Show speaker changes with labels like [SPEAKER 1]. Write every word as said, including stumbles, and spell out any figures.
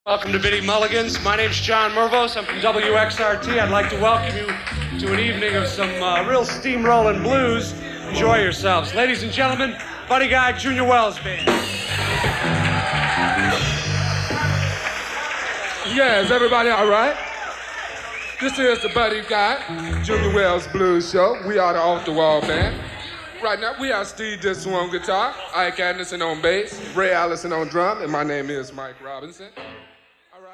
[SPEAKER 1] Welcome to Bitty Mulligans. My name's John Mervos. I'm from W X R T. I'd like to welcome you to an evening of some uh, real steamrolling blues. Enjoy yourselves. Ladies and gentlemen, Buddy Guy Junior Wells Band.
[SPEAKER 2] Yeah, is everybody all right? This is the Buddy Guy Junior Wells Blues Show. We are the Off the Wall Band. Right now, we have Steve Dixon on guitar, Ike Anderson on bass, Ray Allison on drum, and my name is Mike Robinson.